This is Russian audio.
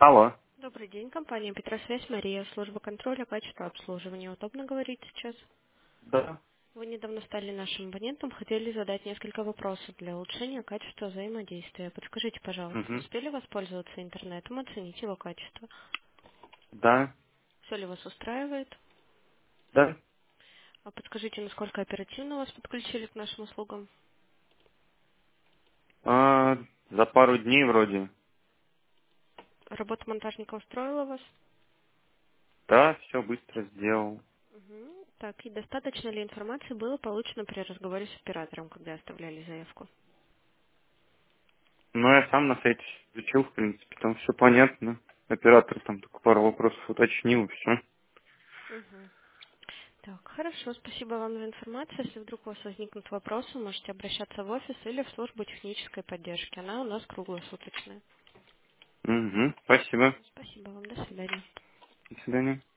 Алло. Добрый день, компания Петросвязь, Мария, служба контроля, качества обслуживания. Удобно говорить сейчас? Да. Вы недавно стали нашим абонентом, хотели задать несколько вопросов для улучшения качества взаимодействия. Подскажите, пожалуйста, Угу. успели воспользоваться интернетом, оценить его качество? Да. Все ли вас устраивает? Да. А подскажите, насколько оперативно вас подключили к нашим услугам? А, за пару дней вроде. Работа монтажника устроила вас? Да, все быстро сделал. Мгм. Так, и достаточно ли информации было получено при разговоре с оператором, когда оставляли заявку? Но я сам на сайте изучил, в принципе, там все понятно. Оператор там только пару вопросов уточнил, и все. Мгм. Так, хорошо, спасибо вам за информацию. Если вдруг у вас возникнут вопросы, можете обращаться в офис или в службу технической поддержки. Она у нас круглосуточная. Угу. Спасибо. Спасибо вам, до свидания. До свидания.